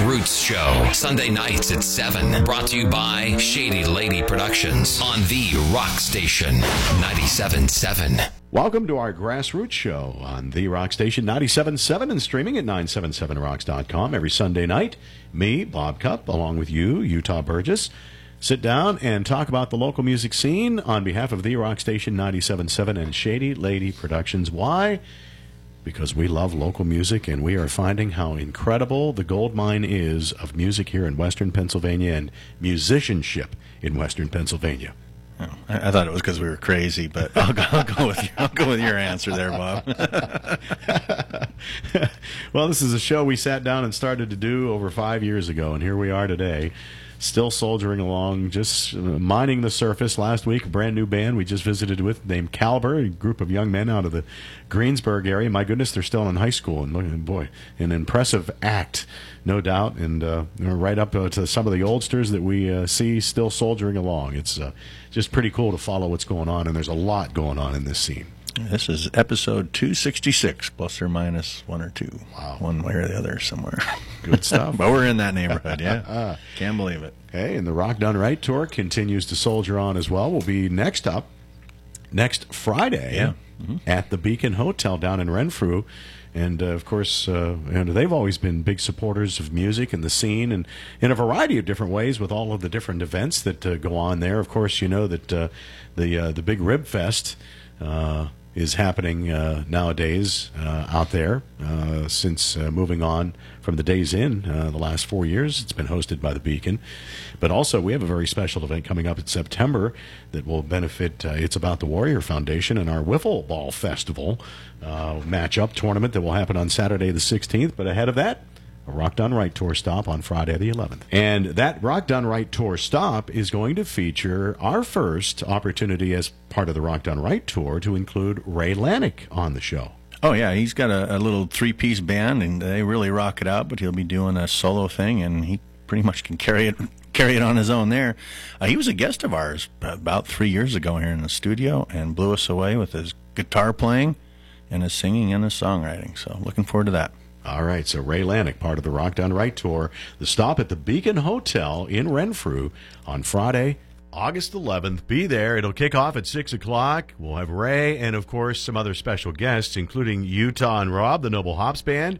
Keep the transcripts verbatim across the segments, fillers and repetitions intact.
Roots Show, Sunday nights at seven. Brought to you by Shady Lady Productions on the Rock Station ninety-seven point seven. Welcome to our Grassroots Show on the Rock Station ninety-seven point seven and streaming at nine seven seven rocks dot com every Sunday night. Me, Bob Cupp, along with you, Utah Burgess, sit down and talk about the local music scene on behalf of the Rock Station ninety-seven point seven and Shady Lady Productions. Why? Because we love local music, and we are finding how incredible the gold mine is of music here in Western Pennsylvania and musicianship in Western Pennsylvania. Oh, I, I thought it was because we were crazy, but I'll go, I'll go with your, I'll go with your answer there, Bob. Well, this is a show we sat down and started to do over five years ago, and here we are today, still soldiering along, just uh, mining the surface. Last week, a brand new band we just visited with named Caliber, a group of young men out of the Greensburg area. My goodness, they're still in high school, and look, boy, an impressive act, no doubt, and uh, right up uh, to some of the oldsters that we uh, see still soldiering along. It's uh, just pretty cool to follow what's going on, and there's a lot going on in this scene. This is episode two sixty-six, plus or minus one or two. Wow. One way or the other somewhere. Good stuff. But we're in that neighborhood, yeah. Can't believe it. Hey, and the Rock Done Right tour continues to soldier on as well. We'll be next up, next Friday, Yeah. Mm-hmm. at the Beacon Hotel down in Renfrew. And, uh, of course, uh, and they've always been big supporters of music and the scene, and in a variety of different ways with all of the different events that uh, go on there. Of course, you know that uh, the uh, the Big Rib Fest uh, is happening uh, nowadays uh, out there uh, since uh, moving on from the Days Inn uh, the last four years. It's been hosted by the Beacon. But also we have a very special event coming up in September that will benefit uh, It's About the Warrior Foundation and our Wiffle Ball Festival uh, match-up tournament that will happen on Saturday the sixteenth. But ahead of that, a Rock Done Right tour stop on Friday the eleventh. And that Rock Done Right tour stop is going to feature our first opportunity as part of the Rock Done Right tour to include Ray Lanik on the show. Oh, yeah, he's got a, a little three-piece band, and they really rock it out, but he'll be doing a solo thing, and he pretty much can carry it carry it on his own there. Uh, he was a guest of ours about three years ago here in the studio and blew us away with his guitar playing and his singing and his songwriting, so looking forward to that. All right, so Ray Lanik, part of the Rock Done Right tour. The stop at the Beacon Hotel in Renfrew on Friday, August eleventh. Be there. It'll kick off at six o'clock. We'll have Ray and, of course, some other special guests, including Utah and Rob, the Noble Hops Band,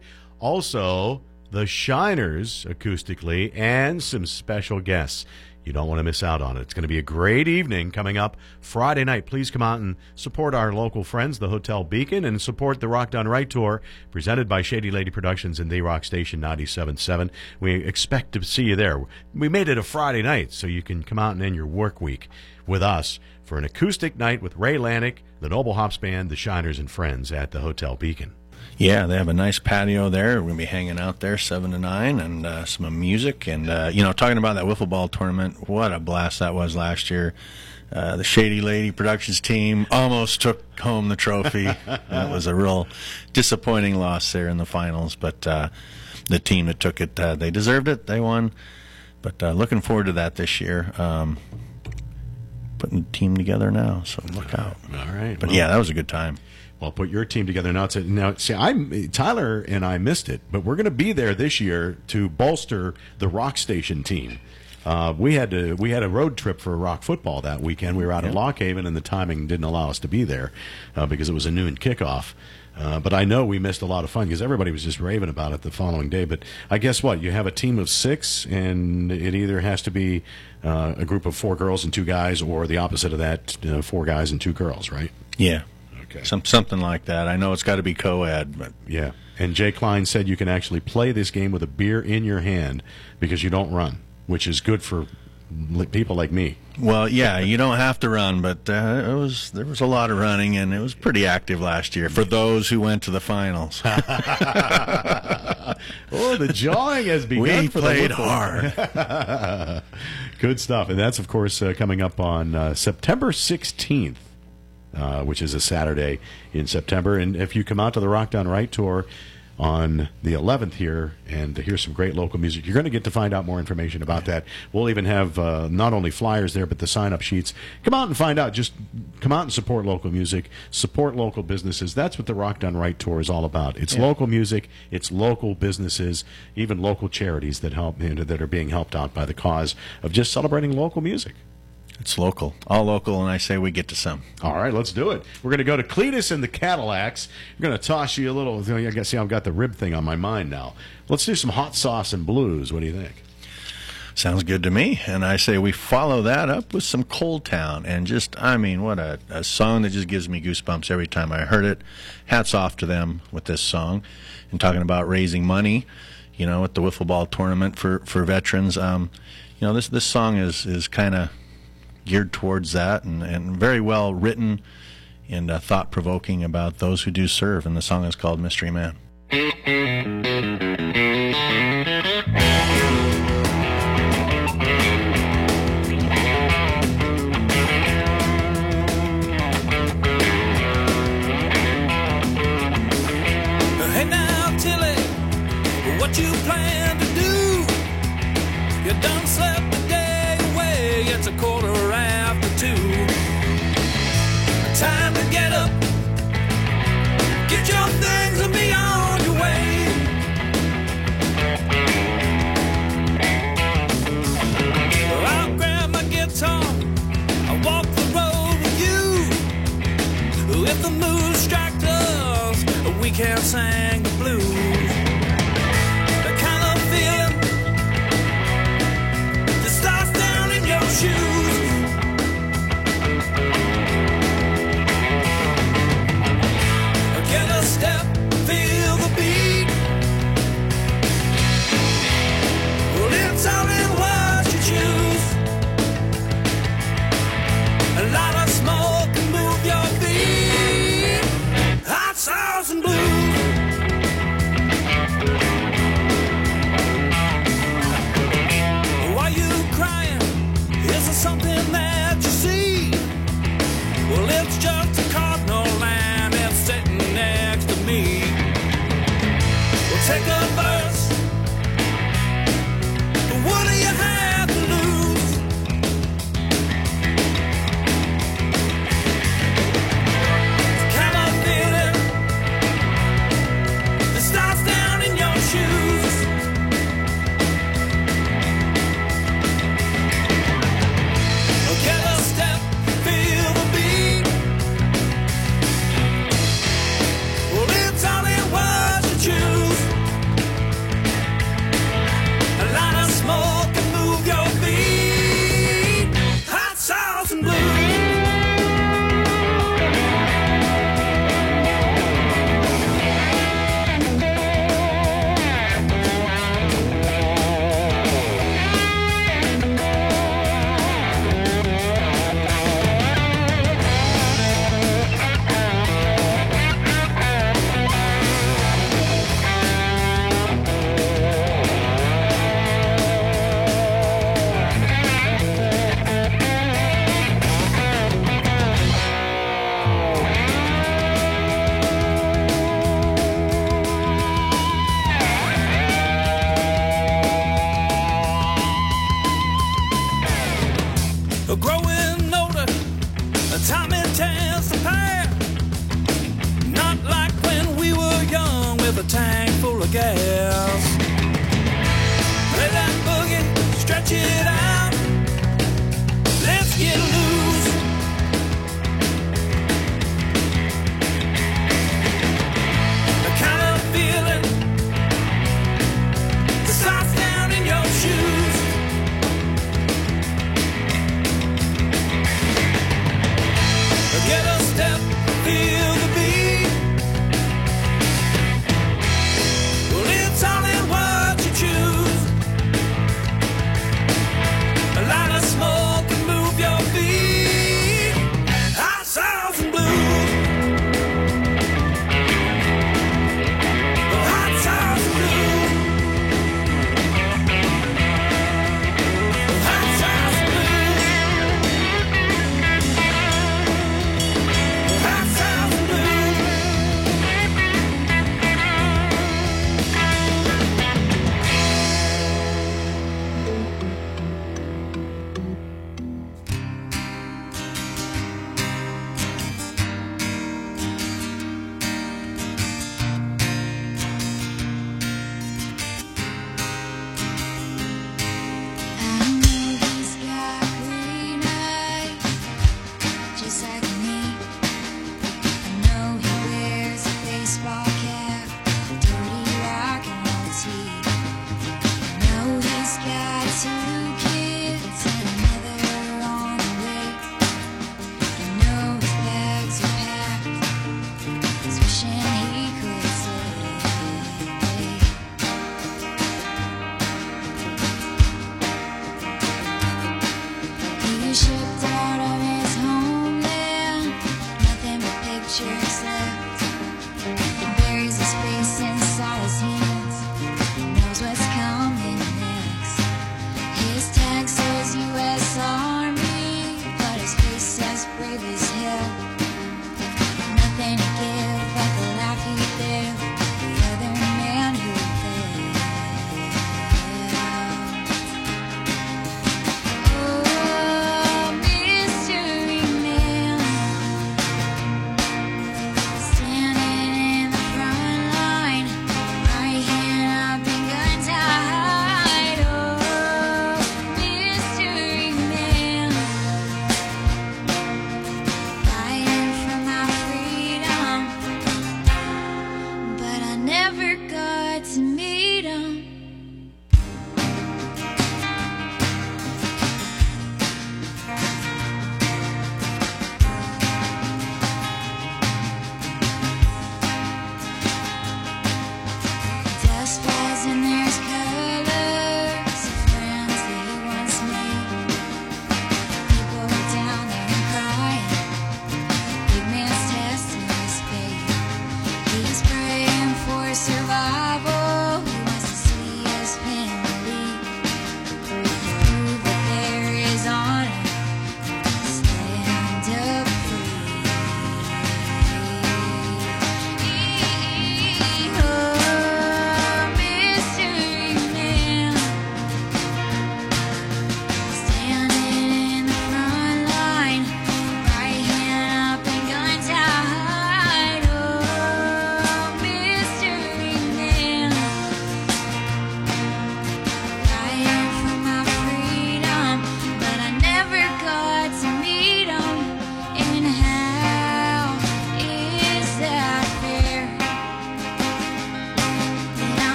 also the Shiners acoustically, and some special guests. You don't want to miss out on it. It's going to be a great evening coming up Friday night. Please come out and support our local friends, the Hotel Beacon, and support the Rock Done Right tour presented by Shady Lady Productions and the Rock Station ninety-seven point seven. We expect to see you there. We made it a Friday night, so you can come out and end your work week with us for an acoustic night with Ray Lanik, the Noble Hops Band, the Shiners, and friends at the Hotel Beacon. Yeah, they have a nice patio there. We're going to be hanging out there seven to nine and uh, some music. And, uh, you know, talking about that wiffle ball tournament, what a blast that was last year. Uh, the Shady Lady Productions team almost took home the trophy. It was a real disappointing loss there in the finals. But uh, the team that took it, uh, they deserved it. They won. But uh, looking forward to that this year. Um, putting the team together now, so look out. All right. But, well, yeah, that was a good time. Well, put your team together now. To, now, see, I Tyler and I missed it, but we're going to be there this year to bolster the Rock Station team. Uh, we had to we had a road trip for rock football that weekend. We were out yeah. at Lock Haven, and the timing didn't allow us to be there uh, because it was a noon kickoff. Uh, but I know we missed a lot of fun because everybody was just raving about it the following day. But I guess what? You have a team of six, and it either has to be uh, a group of four girls and two guys, or the opposite of that, uh, four guys and two girls, right? Yeah. Okay. Some something like that. I know it's got to be co-ed, but yeah. And Jay Klein said you can actually play this game with a beer in your hand because you don't run, which is good for li- people like me. well, yeah, you don't have to run, but uh, it was there was a lot of running, and it was pretty active last year for those who went to the finals. Oh, the jawing has begun. We for played the hard. Good stuff, and that's of course uh, coming up on uh, September sixteenth. Uh, which is a Saturday in September. And if you come out to the Rock Done Right tour, on the eleventh here, and here's some great local music. You're going to get to find out more information about that. We'll even have uh, not only flyers there, but the sign-up sheets. Come out and find out. Just come out and support local music, support local businesses. That's what the Rock Done Right Tour is all about. It's yeah. local music, it's local businesses, even local charities that help you know, that are being helped out by the cause of just celebrating local music. It's local, all local, and I say we get to some. All right, let's do it. We're going to go to Cletus and the Cadillacs. We're going to toss you a little. I guess see, I've got the rib thing on my mind now. Let's do some hot sauce and blues. What do you think? Sounds good to me. And I say we follow that up with some Cold Town, and just, I mean, what a, a song that just gives me goosebumps every time I heard it. Hats off to them with this song, and talking about raising money, you know, at the wiffle ball tournament for for veterans. Um, you know, this this song is is kind of geared towards that, and, and very well written and uh, thought-provoking about those who do serve, and the song is called Mystery Man. Hey now, Tilly, what you plan to do? You done slept the day away, it's a quarter after two. Time to get up, get your things and be on your way. I'll grab my guitar, I'll walk the road with you. If the mood strikes us, we can't sing the blues. The kind of feeling that starts down in your shoes. Get a step, feel the beat. Well, it's all in what you choose. A lot of smoke can move your feet. Hot sauce and blues. Why you crying? Is there something that you see? Well, it's just a cardinal line that's sitting next to me. We'll take a verse. What do you have to lose? Kind of feeling that starts down in your shoes. Get a step, feel the beat. Well, it's all in what you choose. A lot of smoke can move your feet. Hot sauce and blues. Growing older, time intends to pass. Not like when we were young with a tank full of gas. Play that boogie, stretch it out. Let's get loose. The kind of feeling that starts down in your shoes. Get a step, feel the beat. Well, it's all in what you choose.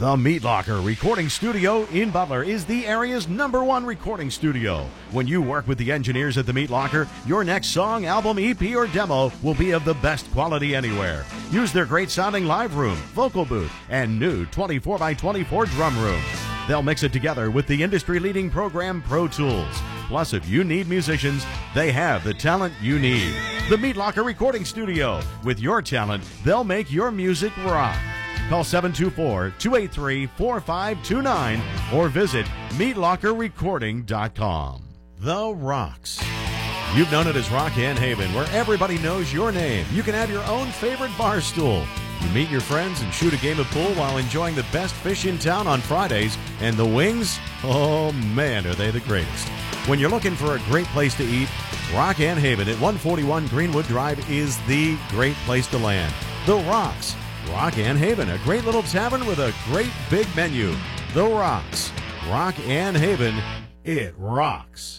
The Meat Locker Recording Studio in Butler is the area's number one recording studio. When you work with the engineers at the Meat Locker, your next song, album, E P, or demo will be of the best quality anywhere. Use their great sounding live room, vocal booth, and new twenty-four by twenty-four drum room. They'll mix it together with the industry-leading program Pro Tools. Plus, if you need musicians, they have the talent you need. The Meat Locker Recording Studio. With your talent, they'll make your music rock. Call seven two four, two eight three, four five two nine or visit meat locker recording dot com. The Rocks. You've known it as Rock and Haven, where everybody knows your name. You can have your own favorite bar stool. You meet your friends and shoot a game of pool while enjoying the best fish in town on Fridays. And the wings? Oh, man, are they the greatest. When you're looking for a great place to eat, Rock and Haven at one forty-one Greenwood Drive is the great place to land. The Rocks. Rock and Haven, a great little tavern with a great big menu. The Rocks. Rock and Haven, it rocks.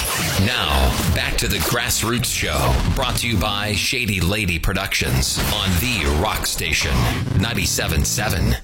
Now, back to the Grassroots Show, brought to you by Shady Lady Productions on the Rock Station, ninety-seven point seven.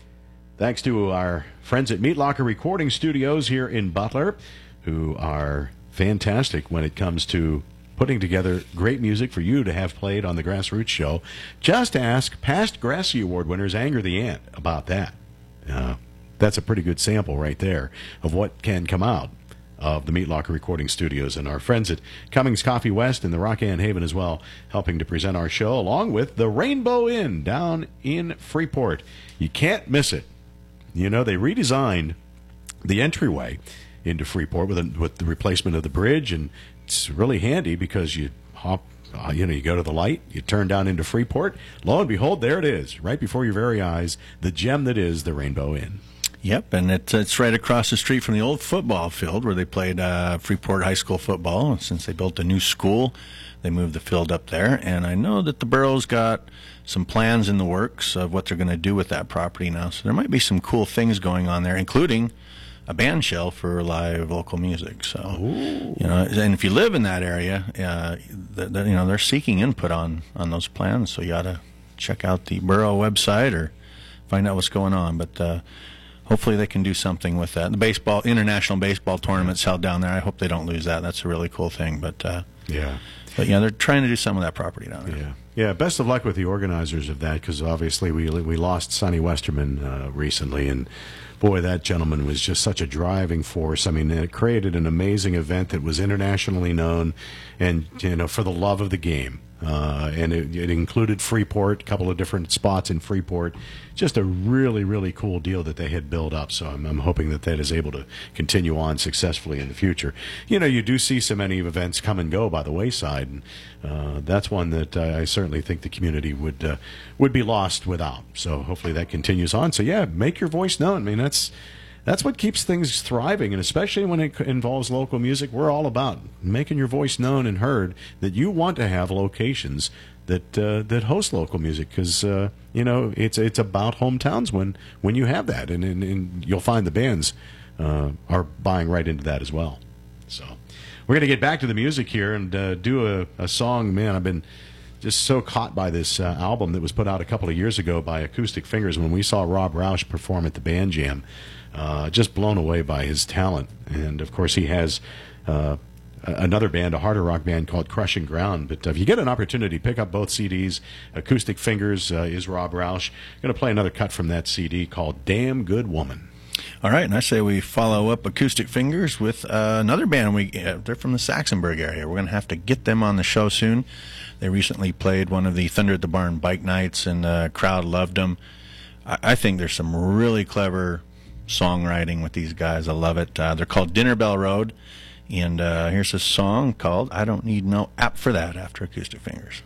Thanks to our friends at Meat Locker Recording Studios here in Butler, who are fantastic when it comes to putting together great music for you to have played on the Grassroots Show. Just ask past Grassy Award winners Anger the Ant about that. Uh, that's a pretty good sample right there of what can come out of the Meat Locker Recording Studios, and our friends at Cummings Coffee West and the Rock and Haven as well, helping to present our show, along with the Rainbow Inn down in Freeport. You can't miss it. You know, they redesigned the entryway into Freeport with, a, with the replacement of the bridge, and it's really handy because you hop, uh, you know, you go to the light, you turn down into Freeport. Lo and behold, there it is, right before your very eyes, the gem that is the Rainbow Inn. Yep, and it, it's right across the street from the old football field where they played uh, Freeport High School football. Since they built a new school, they moved the field up there. And I know that the borough's got some plans in the works of what they're going to do with that property now. So there might be some cool things going on there, including a band shell for live local music. So, Ooh. you know, and if you live in that area, uh, the, the, you know, they're seeking input on, on those plans. So you ought to check out the borough website or find out what's going on. But uh, hopefully they can do something with that. The baseball, international baseball tournament's held down there. I hope they don't lose that. That's a really cool thing. But uh, yeah, but yeah, they're trying to do some of that property down there. Yeah. Yeah, best of luck with the organizers of that, because obviously we we lost Sonny Westerman uh, recently, and boy, that gentleman was just such a driving force. I mean, it created an amazing event that was internationally known, and you know, for the love of the game. Uh, and it, it included Freeport, a couple of different spots in Freeport. Just a really, really cool deal that they had built up. So I'm, I'm hoping that that is able to continue on successfully in the future. You know, you do see so many events come and go by the wayside, and uh, that's one that uh, I certainly think the community would uh, would be lost without. So hopefully that continues on. So yeah, make your voice known. I mean, that's that's what keeps things thriving, and especially when it involves local music, we're all about making your voice known and heard, that you want to have locations that uh, that host local music, because uh, you know, it's it's about hometowns when when you have that, and, and, and you'll find the bands uh, are buying right into that as well. So we're going to get back to the music here and uh, do a, a song. Man, I've been just so caught by this uh, album that was put out a couple of years ago by Acoustic Fingers when we saw Rob Roush perform at the Band Jam. Uh, just blown away by his talent. And, of course, he has uh, another band, a harder rock band called Crushing Ground. But uh, if you get an opportunity, pick up both C Ds. Acoustic Fingers uh, is Rob Roush. Going to play another cut from that C D called Damn Good Woman. All right, and I say we follow up Acoustic Fingers with uh, another band. We uh, They're from the Saxonburg area. We're going to have to get them on the show soon. They recently played one of the Thunder at the Barn bike nights, and the uh, crowd loved them. I, I think there's some really clever songwriting with these guys. I love it. Uh, they're called Dinner Bell Road, and uh, here's a song called I Don't Need No App for That after Acoustic Fingers.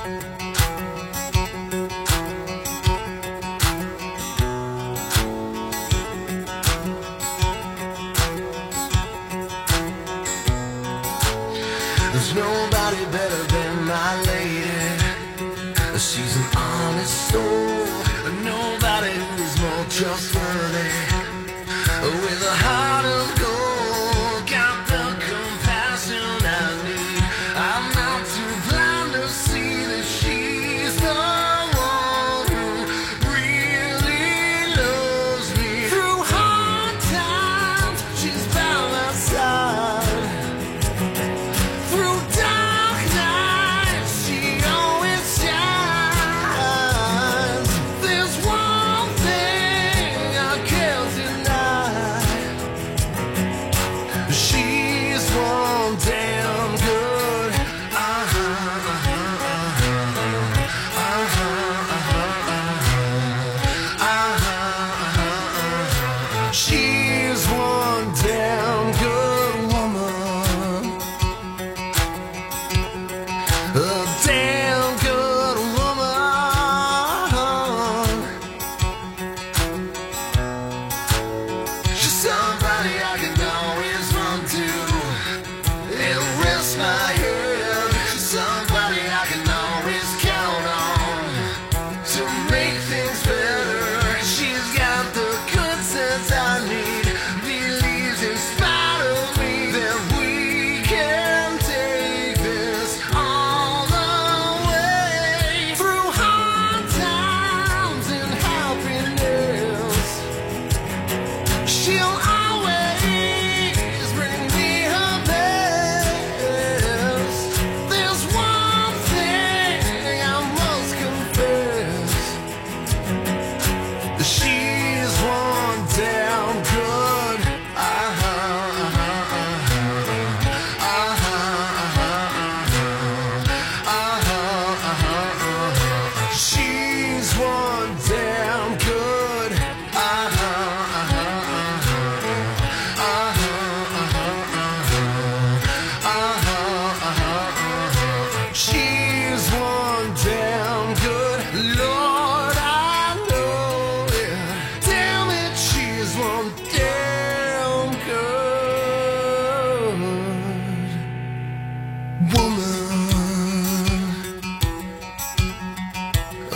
There's nobody better than my lady. She's an honest soul. Nobody who's more trustworthy. With a heart of gold, got the compassion I need. I'm not too blind to see the shit.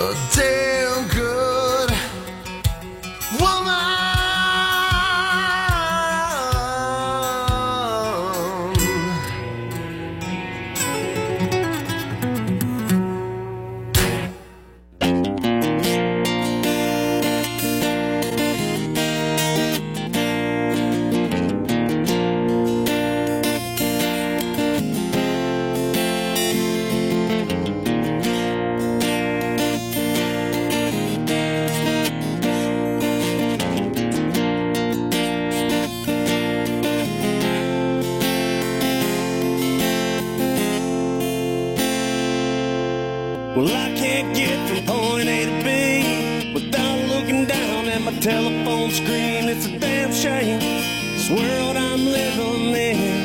a damn good woman. Well, I can't get from point A to B without looking down at my telephone screen. It's a damn shame, this world I'm living in.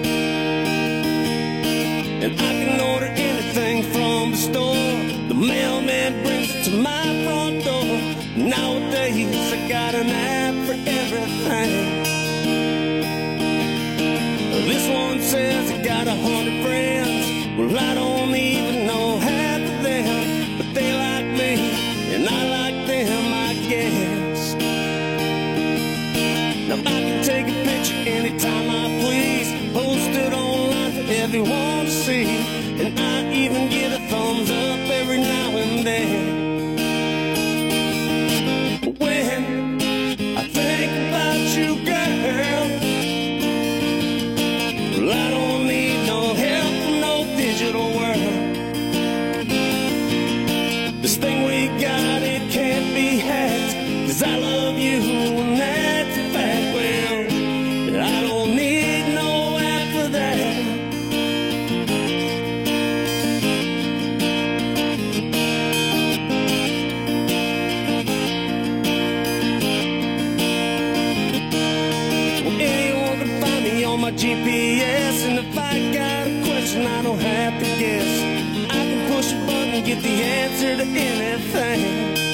And I can order anything from the store, the mailman brings it to my front door. Nowadays I got an app for everything. This one says I got a hundred friends. Well, I don't even know half of them, but they like me, and I like them, I guess. Now I can take a picture anytime I please, post it online for everyone to see, and I even get a thumbs up every now and then. But when I think about you, girl, well, I don't need no help from no digital world. This thing we got, it can't be hacked, 'cause I love you and that's a fact. Well, I don't need no app for that. Well, anyone can find me on my G P S, and if I got a question I don't have to guess, I can push a button and get the answer to anything.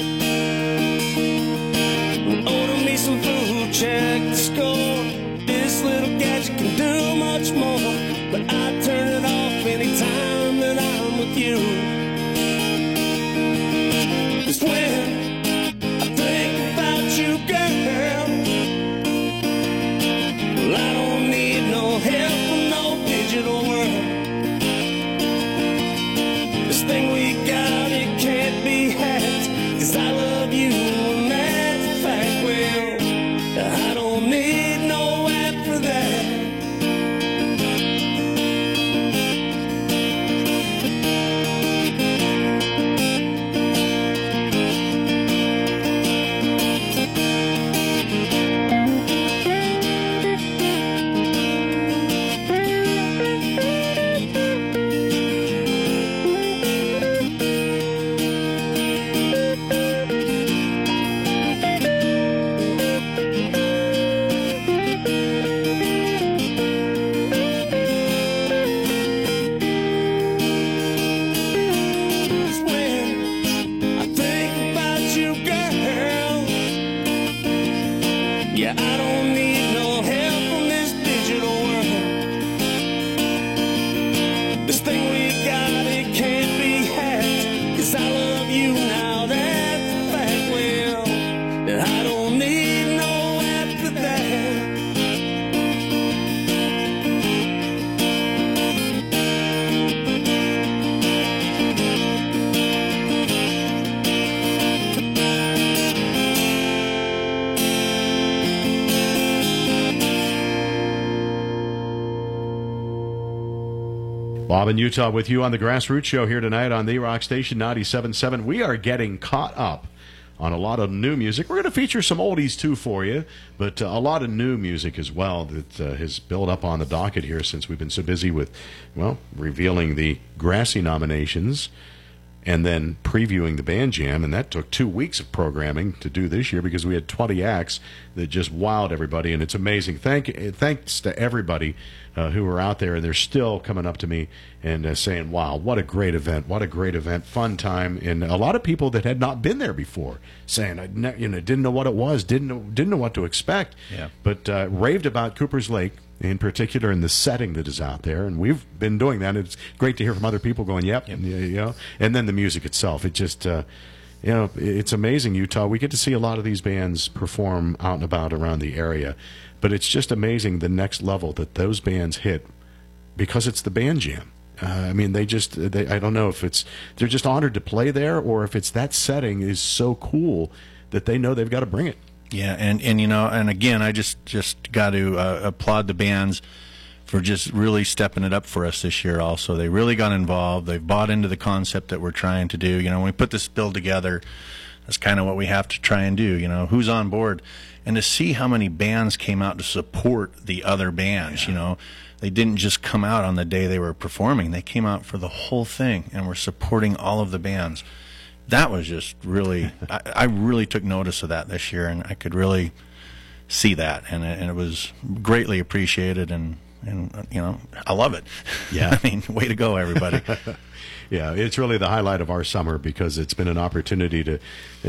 Order me some food, check the score. This little gadget can do much more, but I turn it off anytime that I'm with you. 'Cause when I think about you, girl, well, I don't need no help from no digital world. This thing we got, it can't be hacked, 'cause I love you and that's a fact. Well, I don't need no app for that. Yeah, I don't need no help from this digital world. This thing we got, it can't be hacked, 'cause I love you now, that's a fact. Well, I don't need no app for that. Bob in Utah with you on the Grassroots Show here tonight on the Rock Station ninety-seven point seven. We are getting caught up on a lot of new music. We're going to feature some oldies too for you, but uh, a lot of new music as well that uh, has built up on the docket here since we've been so busy with, well, revealing the Grassy nominations and then previewing the Band Jam, and that took two weeks of programming to do this year because we had twenty acts that just wowed everybody, and it's amazing. Thank, thanks to everybody uh, who are out there, and they're still coming up to me and uh, saying, wow, what a great event, what a great event, fun time, and a lot of people that had not been there before saying, I ne- you know, didn't know what it was, didn't know, didn't know what to expect, yeah. but uh, raved about Cooper's Lake in particular in the setting that is out there. And we've been doing that. It's great to hear from other people going, yep, yep. you know, and then the music itself. It just, uh, you know, it's amazing, Utah. We get to see a lot of these bands perform out and about around the area, but it's just amazing the next level that those bands hit because it's the band jam. Uh, I mean, they just, they, I don't know if it's, they're just honored to play there or if it's that setting is so cool that they know they've got to bring it. Yeah, and, and you know, and again, I just, just got to uh, applaud the bands for just really stepping it up for us this year also. They really got involved. They've bought into the concept that we're trying to do. You know, when we put this bill together, that's kind of what we have to try and do, you know, who's on board. And to see how many bands came out to support the other bands, yeah. you know. They didn't just come out on the day they were performing. They came out for the whole thing and were supporting all of the bands. That was just really, I, I really took notice of that this year, and I could really see that, and it, and it was greatly appreciated, and, and you know, I love it. Yeah. I mean, way to go, everybody. Yeah, it's really the highlight of our summer because it's been an opportunity to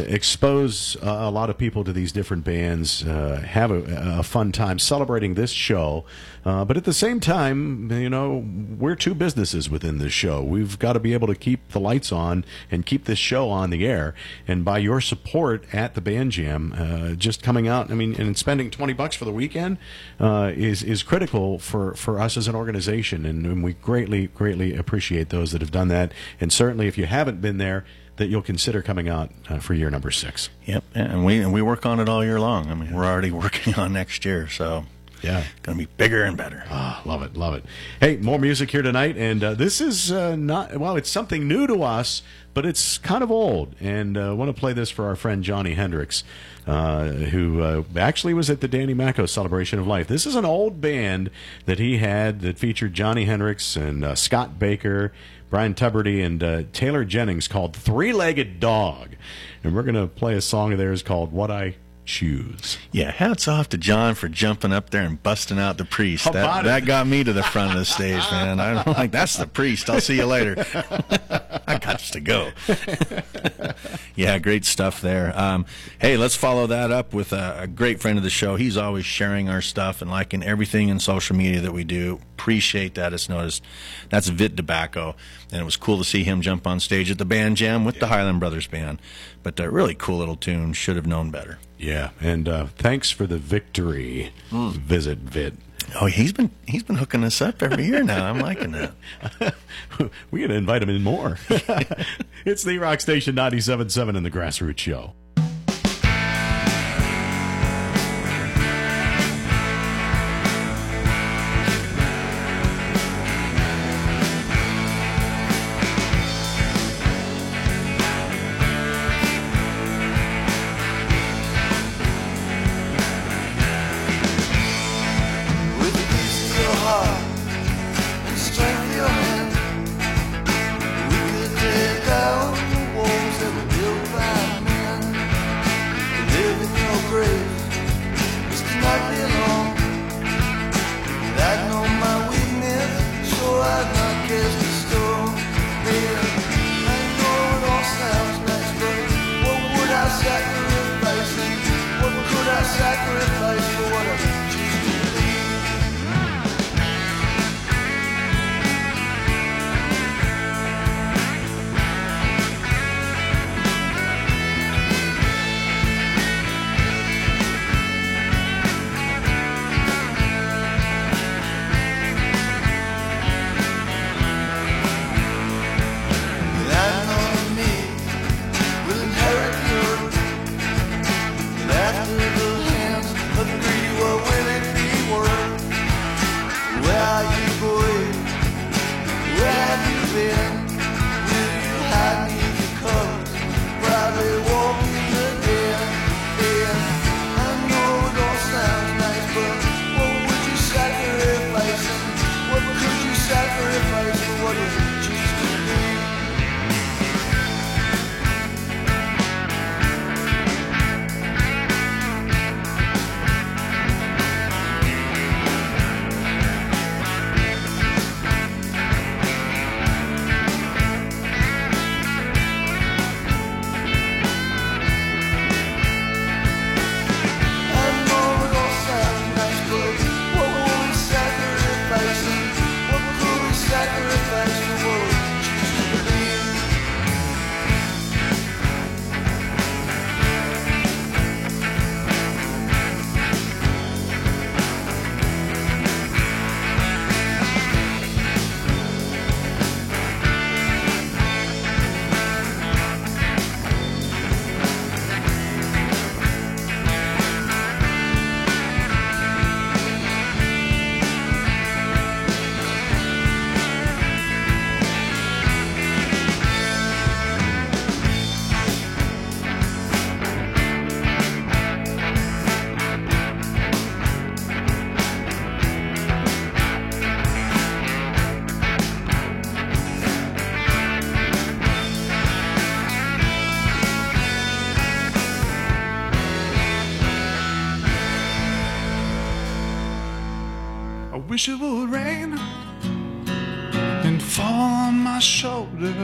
expose uh, a lot of people to these different bands, uh, have a, a fun time celebrating this show. Uh, but at the same time, you know, we're two businesses within this show. We've got to be able to keep the lights on and keep this show on the air. And by your support at the Band Jam, uh, just coming out, I mean, and spending twenty bucks for the weekend uh, is is critical for, for us as an organization. And, and we greatly, greatly appreciate those that have done that. And certainly, if you haven't been there, that you'll consider coming out uh, for year number six. Yep, and we and we work on it all year long. I mean, we're already working on next year, so yeah, it's going to be bigger and better. Ah, love it, love it. Hey, more music here tonight, and uh, this is uh, not well. It's something new to us, but it's kind of old. And I uh, want to play this for our friend Johnny Hendricks, uh, who uh, actually was at the Danny Macco Celebration of Life. This is an old band that he had that featured Johnny Hendricks and uh, Scott Baker, Brian Tuberty, and uh, Taylor Jennings, called Three-Legged Dog. And we're going to play a song of theirs called What I Choose. Yeah, hats off to John for jumping up there and busting out the priest. How that about that it? got me to the front of the stage, man. I'm like, that's the priest. I'll see you later. I got to go. Yeah, great stuff there. Um, hey, let's follow that up with a, a great friend of the show. He's always sharing our stuff and liking everything in social media that we do. Appreciate that. It's noticed. That's Vit Tobacco, and it was cool to see him jump on stage at the Band Jam with the Highland Brothers Band. But a really cool little tune. Should have known better. Yeah, and uh, thanks for the victory. Mm. Visit Vit. Oh, he's been he's been hooking us up every year now. I'm liking that. We got to invite him in more. It's the Rock Station ninety-seven point seven in the Grassroots Show. Down the walls that were built by men.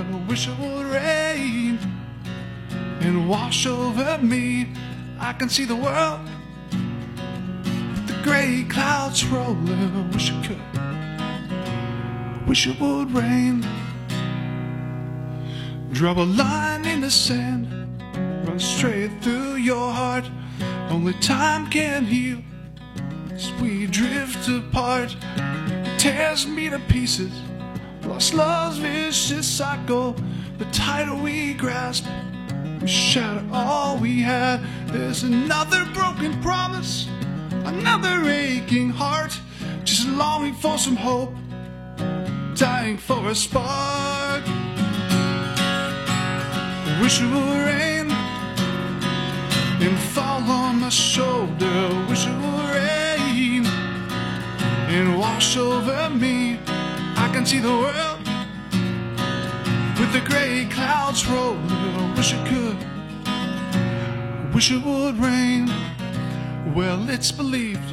wish it would rain and wash over me. I can see the world, the gray clouds rolling. Wish it could, wish it would rain. Draw a line in the sand, run straight through your heart. Only time can heal as we drift apart. It tears me to pieces, lost love's vicious cycle. The tighter we grasp, we shatter all we had. There's another broken promise, another aching heart, just longing for some hope, dying for a spark. Wish it would rain and fall on my shoulder. Wish it would rain and wash over me. I can see the world with the gray clouds rolling. I wish it could, I wish it would rain. Well, it's believed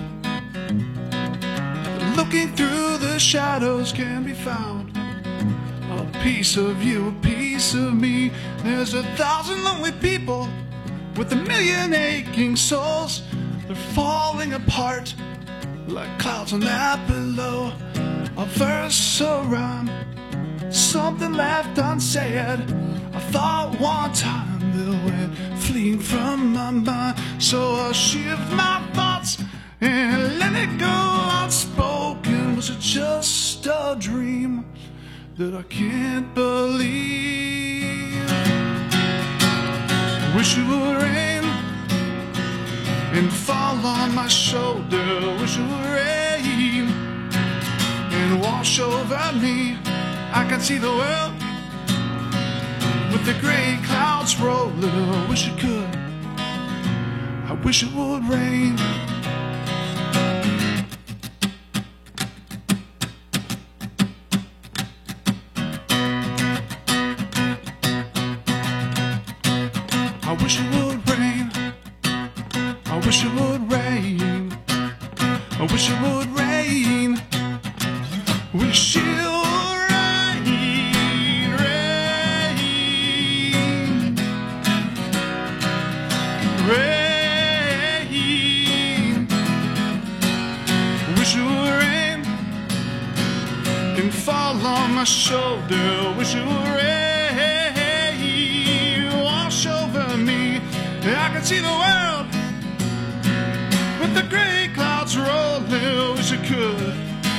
that looking through the shadows can be found a piece of you, a piece of me. There's a thousand lonely people with a million aching souls. They're falling apart like clouds on that below. A verse, a rhyme, something left unsaid. I thought one time that went fleeing from my mind. So I'll shift my thoughts and let it go unspoken. Was it just a dream that I can't believe? Wish it would rain and fall on my shoulder. Wish it would rain and wash over me. I can see the world with the gray clouds rolling. I wish it could, I wish it would rain. I wish it would rain, I wish it would rain, I wish it would rain, wish it would rain, rain, rain, wish it would rain and fall on my shoulder. Wish it would rain, I can see the world with the gray clouds rolling. Wish it could.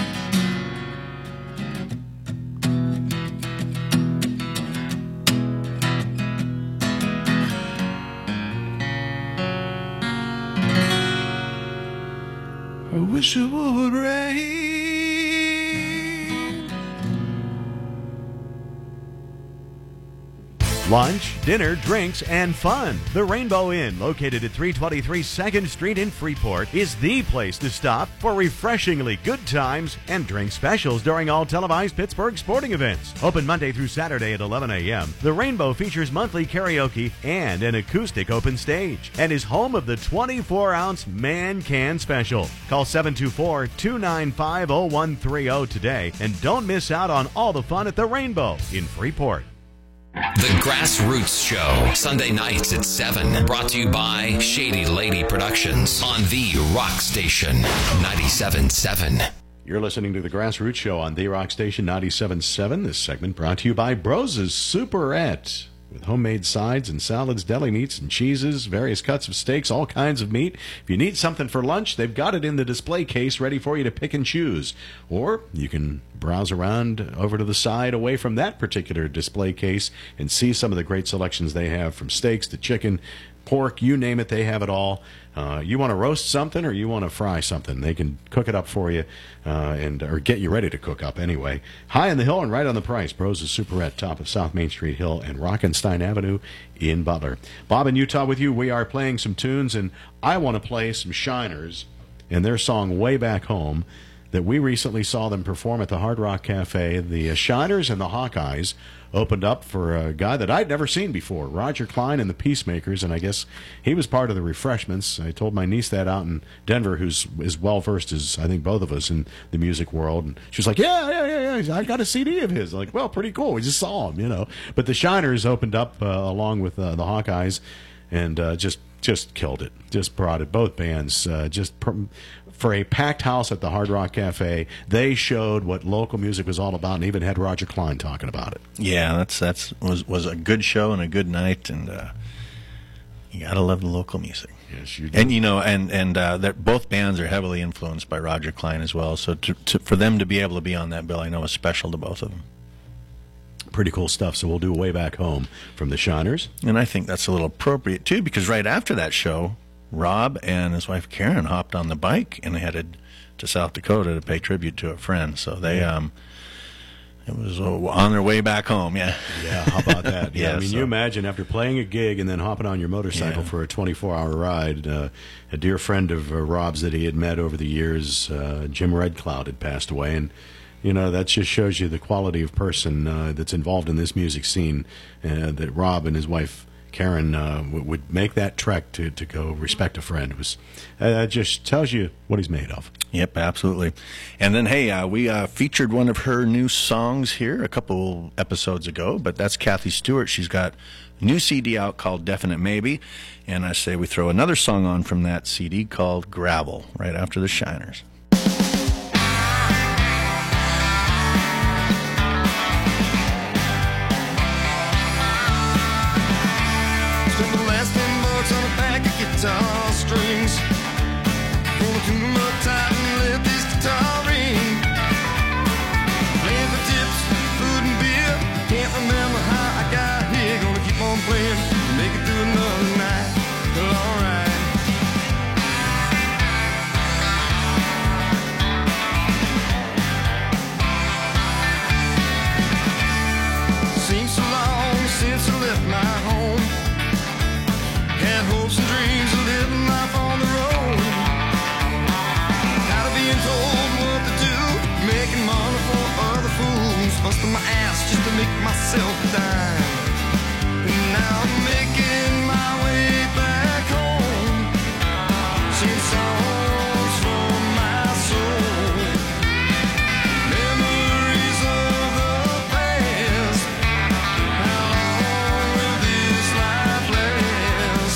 I wish it would rain. Lunch, dinner, drinks, and fun. The Rainbow Inn, located at three twenty-three second Street in Freeport, is the place to stop for refreshingly good times and drink specials during all televised Pittsburgh sporting events. Open Monday through Saturday at eleven a.m., the Rainbow features monthly karaoke and an acoustic open stage and is home of the twenty-four ounce Man Can Special. Call seven two four, two nine five, zero one three zero today and don't miss out on all the fun at the Rainbow in Freeport. The Grassroots Show, Sunday nights at seven. Brought to you by Shady Lady Productions on the Rock Station ninety-seven point seven. You're listening to The Grassroots Show on the Rock Station ninety-seven point seven. This segment brought to you by Bros's Superette. With homemade sides and salads, deli meats and cheeses, various cuts of steaks, all kinds of meat. If you need something for lunch, they've got it in the display case ready for you to pick and choose. Or you can browse around over to the side away from that particular display case and see some of the great selections they have, from steaks to chicken, pork, you name it, they have it all. Uh, you want to roast something or you want to fry something, they can cook it up for you uh, and or get you ready to cook up anyway. High on the hill and right on the price. Bros's Superette, top of South Main Street Hill and Rockenstein Avenue in Butler. Bob in Utah with you. We are playing some tunes, and I want to play some Shiners and their song Way Back Home. that we recently saw them perform at the Hard Rock Cafe. The uh, Shiners and the Hawkeyes opened up for a guy that I'd never seen before, Roger Klein and the Peacemakers, and I guess he was part of the refreshments. I told my niece that out in Denver, who's as well-versed as I think both of us in the music world, and she was like, yeah, yeah, yeah, yeah, I got a C D of his. I'm like, well, pretty cool. We just saw him, you know. But the Shiners opened up uh, along with uh, the Hawkeyes, and uh, just just killed it. Just brought it. Both bands uh, just... Pr- For a packed house at the Hard Rock Cafe, they showed what local music was all about, and even had Roger Klein talking about it. Yeah, that's that's was was a good show and a good night, and uh, you gotta love the local music. Yes, you do. And you know, and and uh, that both bands are heavily influenced by Roger Klein as well. So to, to, for them to be able to be on that bill, I know is special to both of them. Pretty cool stuff. So we'll do Way Back Home from the Shiners, and I think that's a little appropriate too, because right after that show, Rob and his wife Karen hopped on the bike and headed to South Dakota to pay tribute to a friend. So they, um, it was uh, on their way back home. Yeah, yeah. How about that? Yeah, yeah I mean, so. you imagine after playing a gig and then hopping on your motorcycle Yeah. for a twenty-four hour ride. Uh, a dear friend of uh, Rob's that he had met over the years, uh, Jim Red Cloud, had passed away, and you know that just shows you the quality of person uh, that's involved in this music scene. Uh, that Rob and his wife Karen uh, w- would make that trek to, to go respect a friend. It was uh, just tells you what he's made of. Yep, absolutely. And then, hey, uh, we uh, featured one of her new songs here a couple episodes ago, but that's Kathy Stewart. She's got a new C D out called Definite Maybe, and I say we throw another song on from that C D called Gravel right after the Shiners. Spent the last ten bucks on a pack of guitar strings. Pull the tune up tight and let this guitar ring. Playing for tips, food and beer. Can't remember how I got here. Gonna keep on playing, make it through another night. Well, alright. Seems so long since I left my home. Had hopes and dreams of living life on the road. Tired of being told what to do, making money for other fools, busting my ass just to make myself a dime. And now I'm making my way back home, singing songs from my soul. Memories of the past. How long will this life last?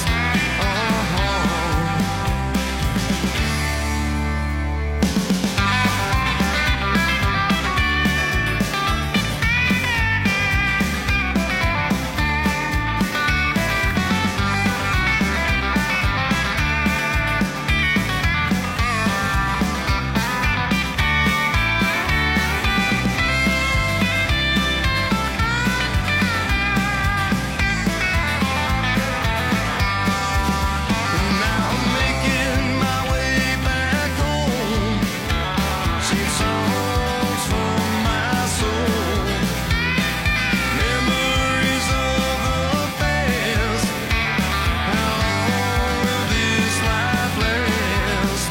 Now I'm making my way back home, singing songs from my soul. Memories of the past. How long will this life last?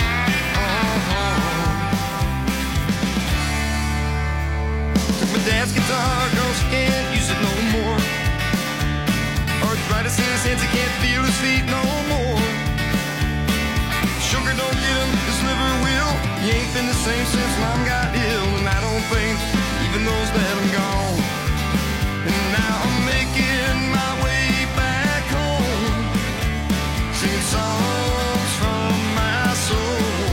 Took my dad's guitar 'cause he can't use it no more. Arthritis in his hands, he can't feel his feet no more. Sugar don't get him, his liver will. He ain't been the same since mom got ill, and I don't think he even knows that I'm gone. And now I'm making my way back home, singing songs from my soul.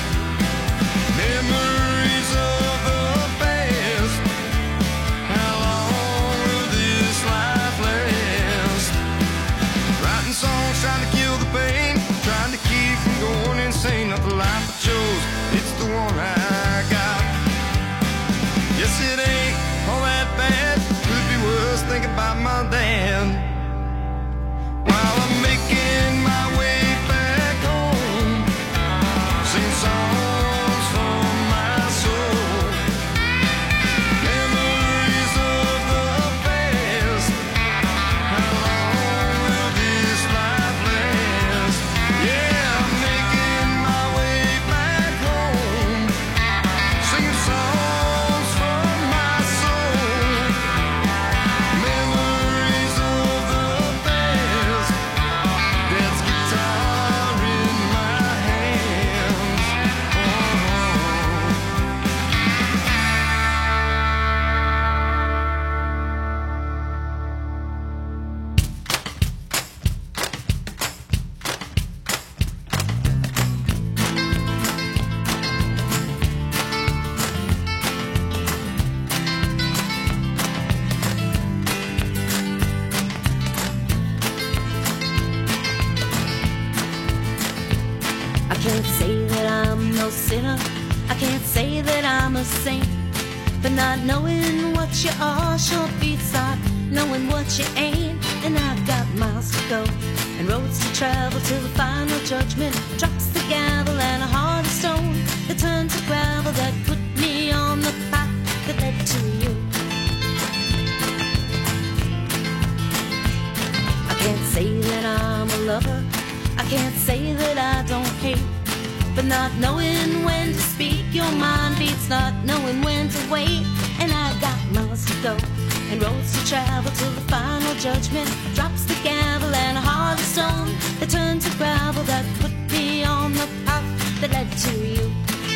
Memories of the past. How long will this life last? Writing songs, trying to kill the pain, trying to keep from going insane. Not the life I chose, it's the one I got. I'm no sinner. I can't say that I'm a saint. But not knowing what you are sure beats not knowing what you ain't. And I've got miles to go and roads to travel till the final judgment drops the gavel and a heart of stone that turned to gravel that put me on the path that led to you. I can't say that I'm a lover, I can't say that I don't hate. But not knowing when to speak your mind beats not knowing when to wait. And I got miles to go and roads to travel till the final judgment drops the gavel and a heart of stone that turned to gravel that put me on the path that led to you.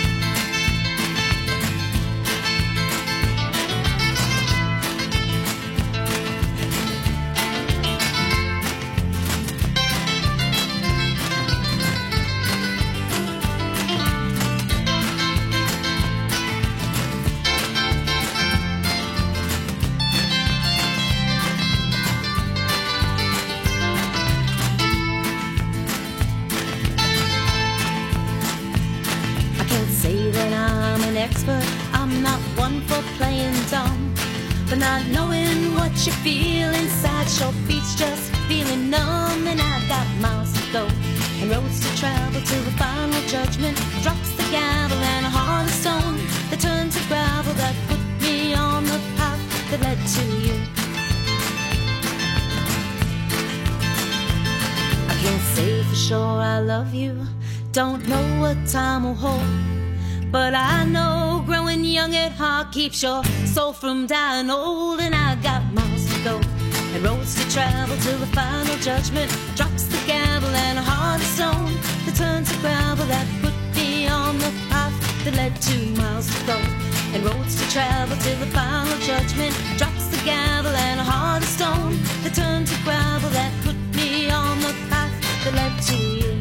Expert, I'm not one for playing dumb. But not knowing what you feel inside sure beats just feeling numb. And I got miles to go and roads to travel till the final judgment drops the gavel and a heart of stone that turned to gravel that put me on the path that led to you. I can't say for sure I love you, don't know what time will hold. But I know growing young at heart keeps your soul from dying old. And I got miles to go and roads to travel till the final judgment drops the gavel and a heart of stone that turns to gravel that put me on the path that led to miles to go. And roads to travel till the final judgment drops the gavel and a heart of stone that turns to gravel that put me on the path that led to you.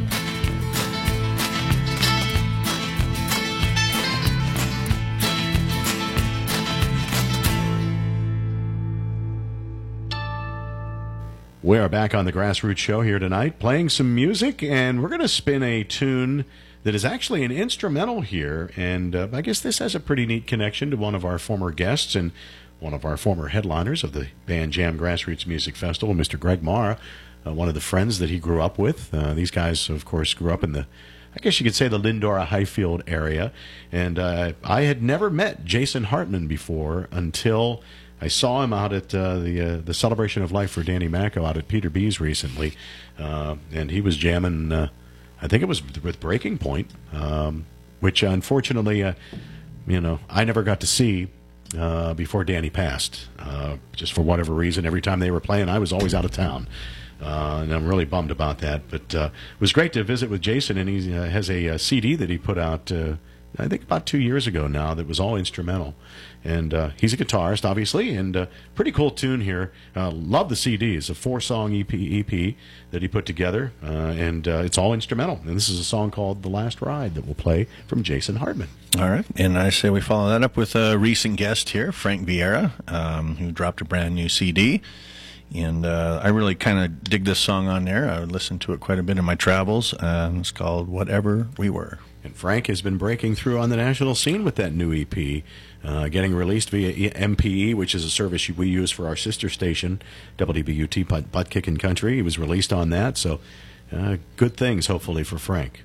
We are back on the Grassroots Show here tonight, playing some music, and we're going to spin a tune that is actually an instrumental here, and uh, I guess this has a pretty neat connection to one of our former guests and one of our former headliners of the Band Jam Grassroots Music Festival, Mister Greg Mara, uh, one of the friends that he grew up with. Uh, these guys, of course, grew up in the, I guess you could say, the Lindora-Highfield area, and uh, I had never met Jason Hartman before until I saw him out at uh, the uh, the Celebration of Life for Danny Macco out at Peter B's recently, uh, and he was jamming, uh, I think it was with Breaking Point, um, which unfortunately, uh, you know, I never got to see uh, before Danny passed, uh, just for whatever reason. Every time they were playing, I was always out of town, uh, and I'm really bummed about that. But uh, it was great to visit with Jason, and he uh, has a, a C D that he put out, uh, I think about two years ago now, that was all instrumental. And uh, he's a guitarist, obviously, and uh, pretty cool tune here. Uh, love the C D. It's a four-song E P, E P that he put together, uh, and uh, it's all instrumental. And this is a song called The Last Ride that we'll play from Jason Hartman. All right, and I say we follow that up with a recent guest here, Frank Vieira, um, who dropped a brand new C D. And uh, I really kind of dig this song on there. I would listen to it quite a bit in my travels. Uh, it's called Whatever We Were. And Frank has been breaking through on the national scene with that new E P, uh, getting released via M P E, which is a service we use for our sister station, W B U T Butt, Butt Kickin' Country. He was released on that, so uh, good things, hopefully, for Frank.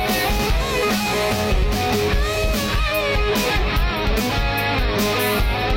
We'll be right back.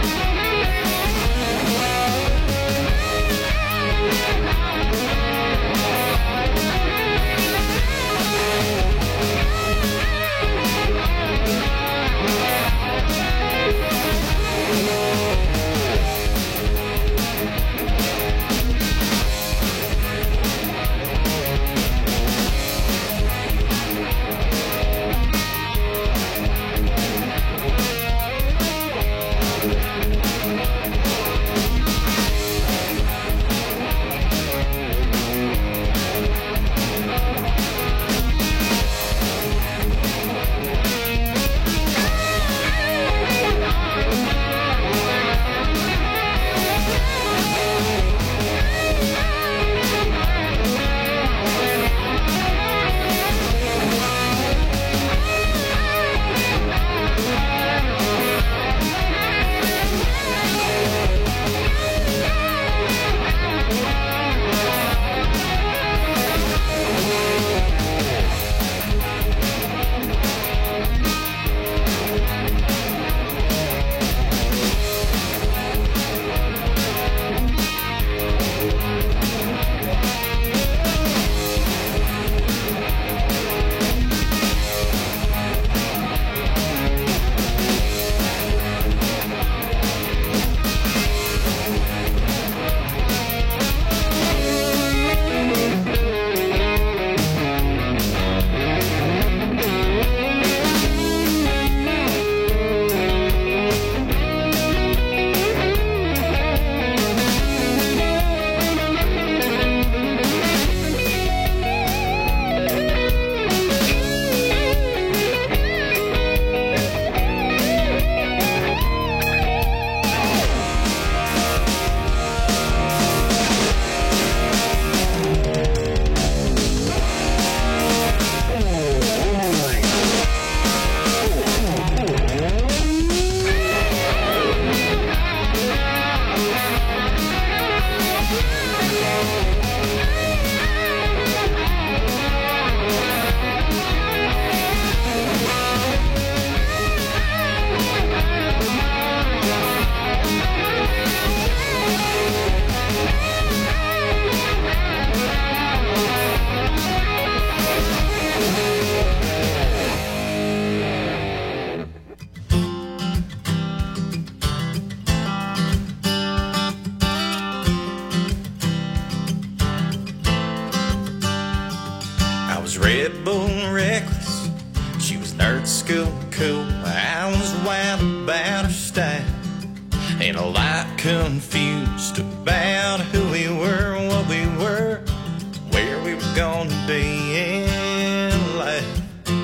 She was nerd school cool, I was wild about her style, and a lot confused about who we were, what we were, where we were gonna be in life.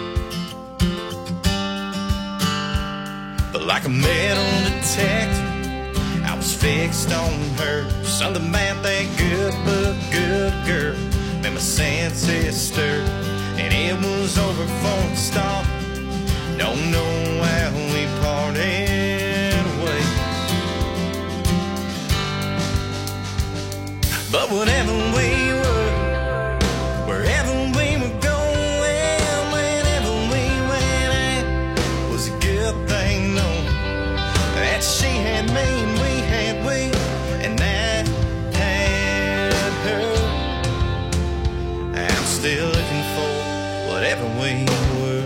But like a metal detective, I was fixed on her. Something about that good but good girl made my senses stir, and it was over for the stop. Don't know how we parted ways, but whatever we were, wherever we were going, whenever we went at, was a good thing, no. That she had me and we had we, and I had her. I'm still looking for whatever we were.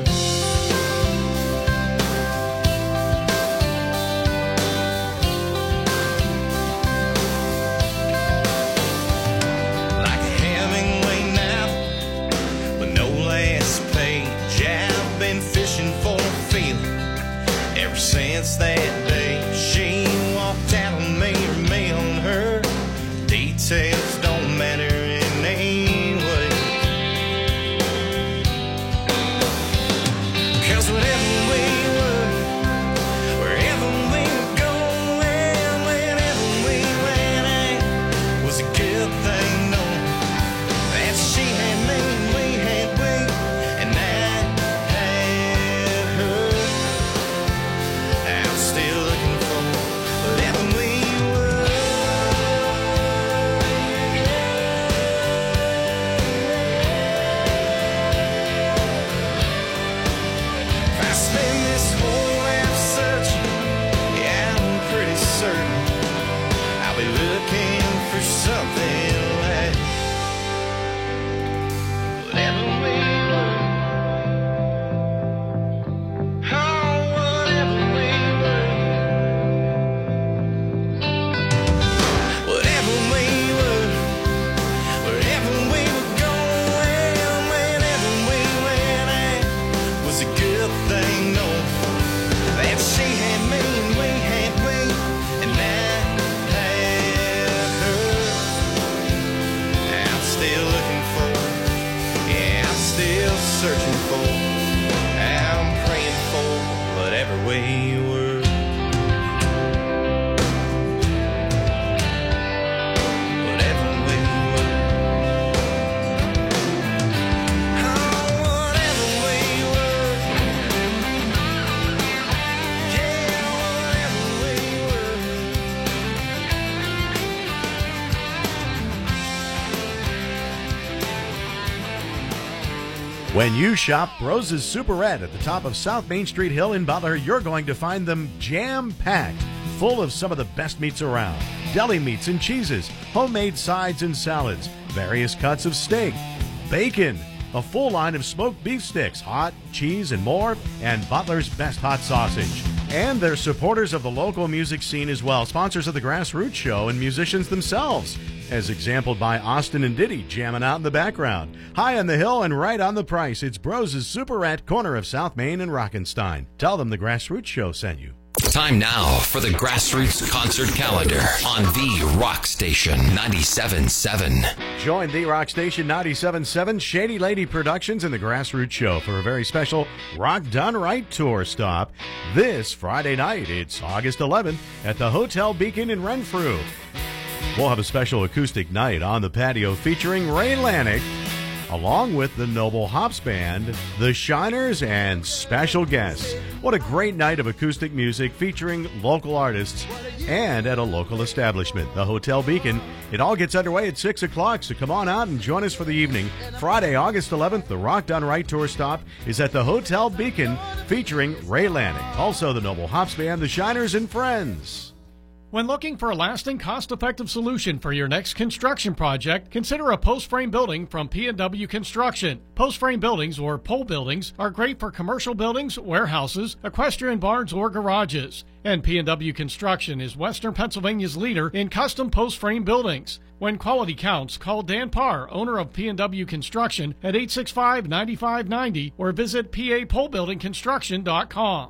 Like a Hemingway novel with no last page, I've been fishing for a feeling ever since that day. She walked out on me or me on her. Details don't matter in any way, 'cause whatever we were, wherever we were going, whenever we went at, was a good thing, no. That she had me and we had we, and I had her. I'm still looking for whatever we were. If I spend this whole life searching, yeah, I'm pretty certain I'll be looking for something like whatever we were. Oh, whatever we were. Whatever we were, wherever we were going, whenever we went at, was a good thing, no. That she had me and we had we, and I had her. I'm still looking for, yeah, I'm still searching for, I'm praying for whatever we were. Whatever we were. Oh, whatever we were. Yeah, whatever we were. When you shop Rose's Superette at the top of South Main Street Hill in Butler, you're going to find them jam-packed, full of some of the best meats around. Deli meats and cheeses, homemade sides and salads, various cuts of steak, bacon, a full line of smoked beef sticks, hot, cheese, and more, and Butler's best hot sausage. And they're supporters of the local music scene as well, sponsors of the Grassroots Show and musicians themselves, as exampled by Austin and Diddy jamming out in the background. High on the hill and right on the price, it's Brose's Superette, corner of South Main and Rockenstein. Tell them the Grassroots Show sent you. Time now for the Grassroots Concert Calendar on the Rock Station ninety-seven point seven. Join the Rock Station ninety-seven point seven Shady Lady Productions and the Grassroots Show for a very special Rock Done Right tour stop this Friday night. It's August eleventh at the Hotel Beacon in Renfrew. We'll have a special acoustic night on the patio featuring Ray Lanik, along with the Noble Hops Band, the Shiners, and special guests. What a great night of acoustic music featuring local artists and at a local establishment, the Hotel Beacon. It all gets underway at six o'clock, so come on out and join us for the evening. Friday, August eleventh, the Rock Done Right tour stop is at the Hotel Beacon featuring Ray Lanik. Also, the Noble Hops Band, the Shiners, and friends. When looking for a lasting, cost-effective solution for your next construction project, consider a post-frame building from P and W Construction. Post-frame buildings, or pole buildings, are great for commercial buildings, warehouses, equestrian barns, or garages. And P and W Construction is Western Pennsylvania's leader in custom post-frame buildings. When quality counts, call Dan Parr, owner of P and W Construction, at eight six five, nine five nine zero or visit P A pole building construction dot com.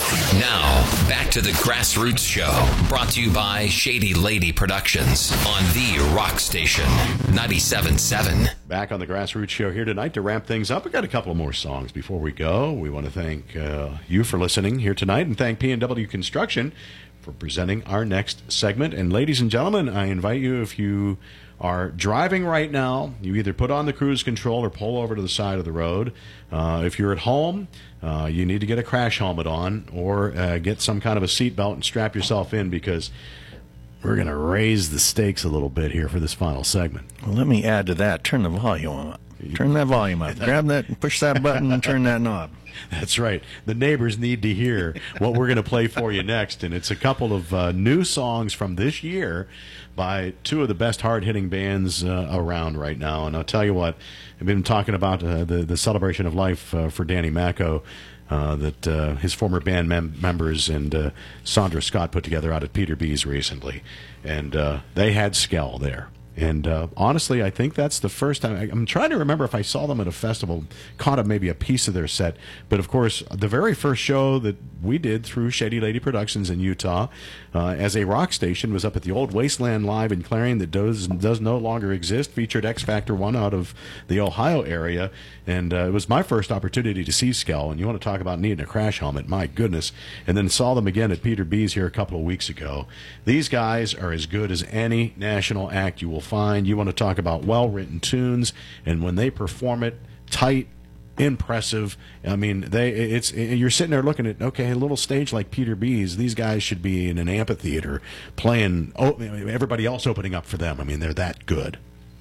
Now, back to the Grassroots Show, brought to you by Shady Lady Productions on the Rock Station, ninety-seven point seven. Back on the Grassroots Show here tonight to wrap things up. We've got a couple more songs before we go. We want to thank uh, you for listening here tonight and thank P and W Construction for presenting our next segment. And ladies and gentlemen, I invite you, if you are driving right now, you either put on the cruise control or pull over to the side of the road. Uh, if you're at home, uh, you need to get a crash helmet on or uh, get some kind of a seatbelt and strap yourself in, because we're going to raise the stakes a little bit here for this final segment. Well, let me add to that. Turn the volume up. Turn that volume up. Grab that, push that button, and turn that knob. That's right. The neighbors need to hear what we're going to play for you next. And it's a couple of uh, new songs from this year by two of the best hard-hitting bands uh, around right now. And I'll tell you what, I've been talking about uh, the, the celebration of life uh, for Danny Macco uh, that uh, his former band mem- members and uh, Sandra Scott put together out at Peter B's recently. And uh, they had Skell there. And uh, honestly, I think that's the first time. I, I'm trying to remember if I saw them at a festival, caught a, maybe a piece of their set. But of course, the very first show that we did through Shady Lady Productions in Utah uh, as a rock station was up at the old Wasteland Live in Clarion that does does no longer exist. Featured X Factor One out of the Ohio area, and uh, it was my first opportunity to see Skell. And you want to talk about needing a crash helmet? My goodness! And then saw them again at Peter B's here a couple of weeks ago. These guys are as good as any national act you will find. You want to talk about well-written tunes, and when they perform it, tight, impressive. I mean, they it's you're sitting there looking at, okay, a little stage like Peter B's, these guys should be in an amphitheater playing, oh, everybody else opening up for them. I mean, they're that good.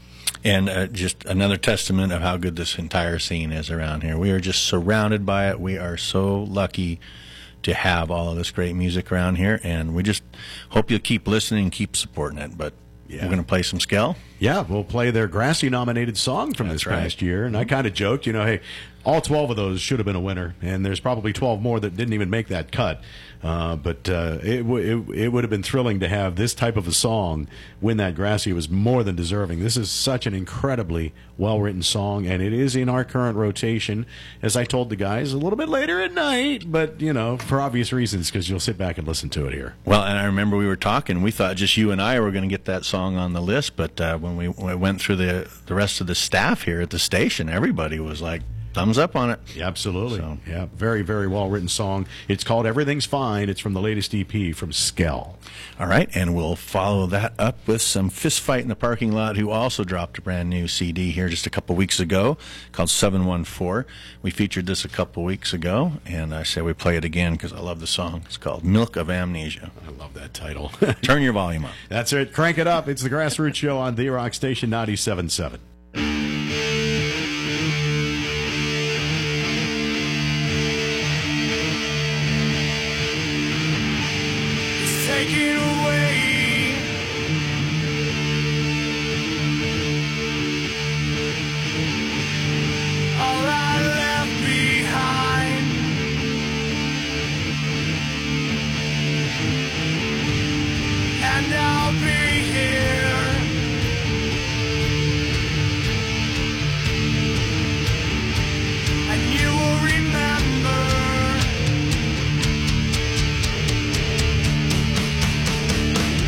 And uh, just another testament of how good this entire scene is around here. We are just surrounded by it. We are so lucky to have all of this great music around here, and we just hope you'll keep listening and keep supporting it. But yeah. We're going to play some Skell. Yeah, we'll play their Grassy-nominated song from That's this right. past year. And I kind of joked, you know, hey, all twelve of those should have been a winner, and there's probably twelve more that didn't even make that cut. Uh, but uh, it, w- it, it would have been thrilling to have this type of a song win that Grassy. It was more than deserving. This is such an incredibly well-written song, and it is in our current rotation, as I told the guys, a little bit later at night, but, you know, for obvious reasons, because you'll sit back and listen to it here. Well, and I remember we were talking, we thought just you and I were going to get that song on the list, but uh, when, we, when we went through the, the rest of the staff here at the station, everybody was like, thumbs up on it. Yeah, absolutely. So. Yeah, very, very well-written song. It's called Everything's Fine. It's from the latest E P from Skell. All right, and we'll follow that up with some Fist Fight in the Parking Lot, who also dropped a brand new C D here just a couple weeks ago called seven one four. We featured this a couple weeks ago, and I say we play it again because I love the song. It's called Milk of Amnesia. I love that title. Turn your volume up. That's it. Crank it up. It's the Grassroots Show on The Rock Station ninety-seven point seven. Taken away. All I left behind. And I'll be here. And you will remember.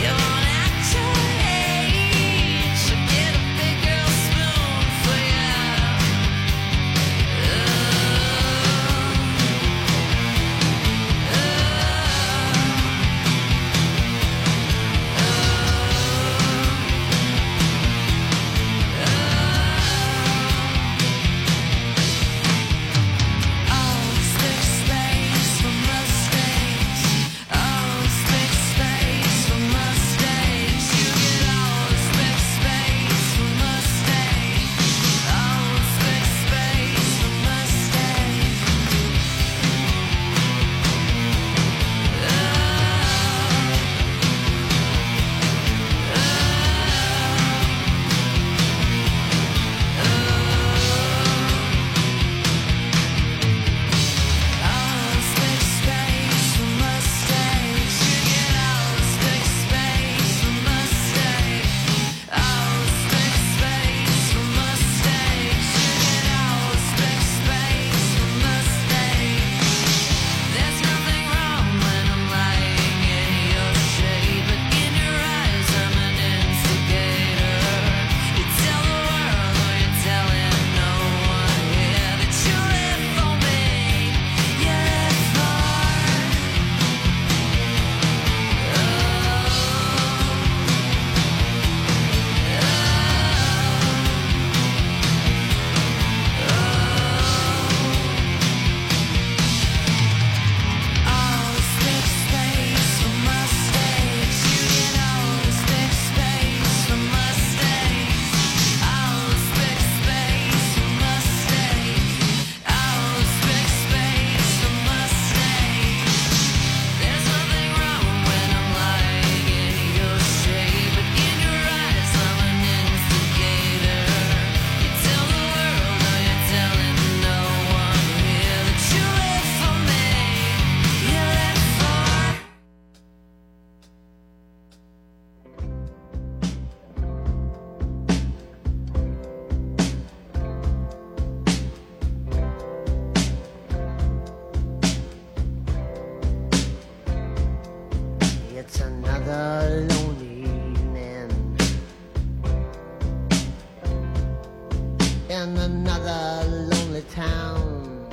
in another lonely town.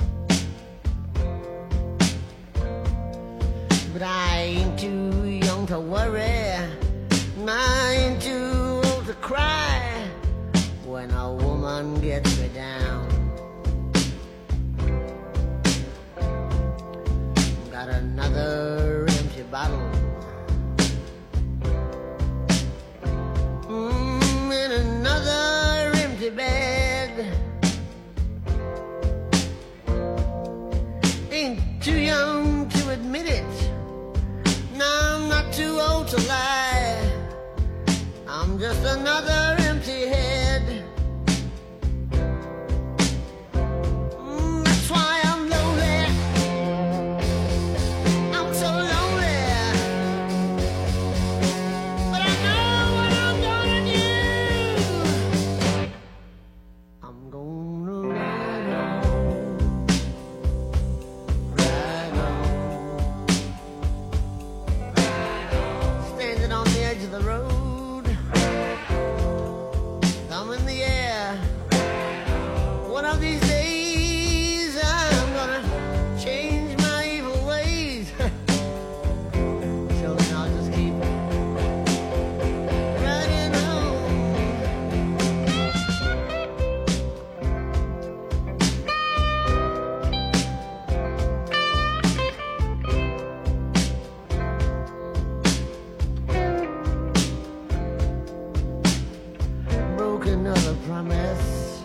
But I ain't too young to worry, and I ain't too old to cry when a woman gets me down. Got another empty bottle, mm, in another empty bed. Ain't too young to admit it, no, I'm not too old to lie. I'm just another empty head. Mm, that's why I'm lonely. I'm so lonely. But I know what I'm gonna do. I'm gonna ride on, ride on, standing on the edge of the road. I'm in the air. One of these days I'm gonna change my evil ways. Till then I'll just keep riding on. Broke another promise.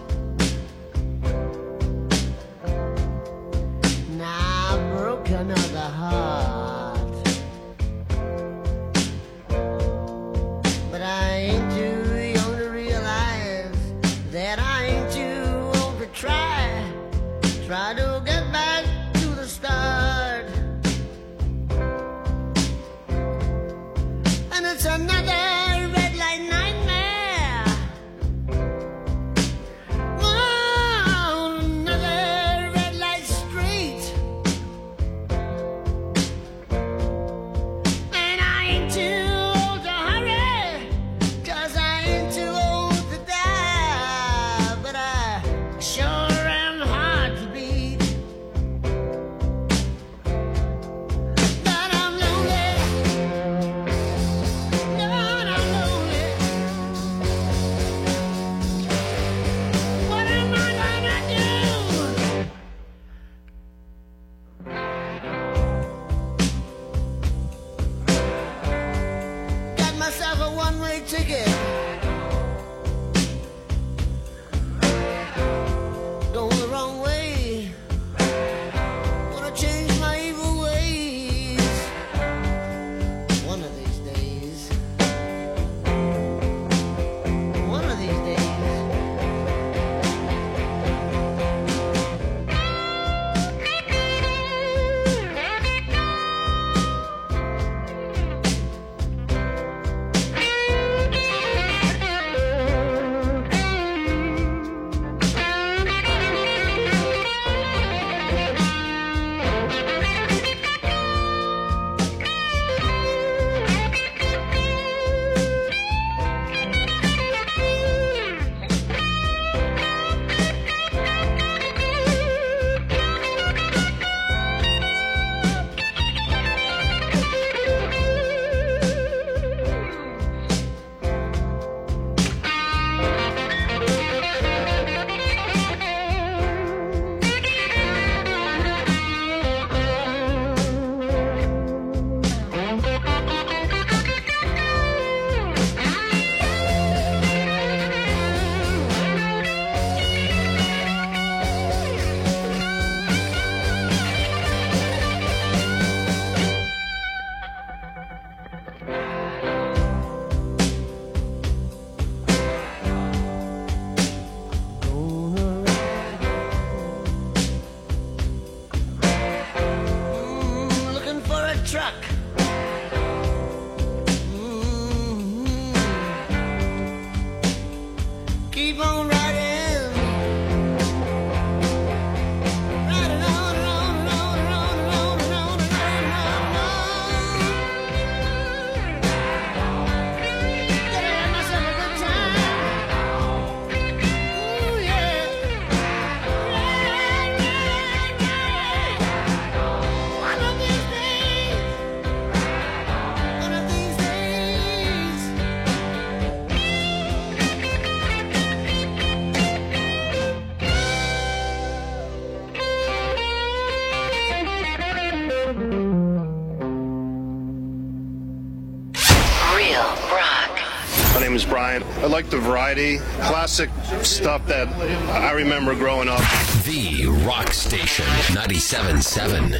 Now I broke another heart. But I ain't too young to realize that I ain't too old to try. Try to get back to the start. And it's another red light nightmare. Oh, another red light street. And I ain't too old to a one-way ticket. Going the wrong way. Wanna change my evil ways. One of these days. One of these days. Truck. Mm-hmm. Keep on riding, riding on and on and on and on and on and on and on and on. Gonna have myself a good time. Ooh, yeah. Yeah, yeah, yeah. One of these days. One of these days. Real rock. My name is Brian. I like the variety, classic stuff that I remember growing up. The Rock Station ninety-seven point seven.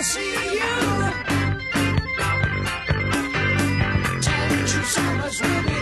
Summers will be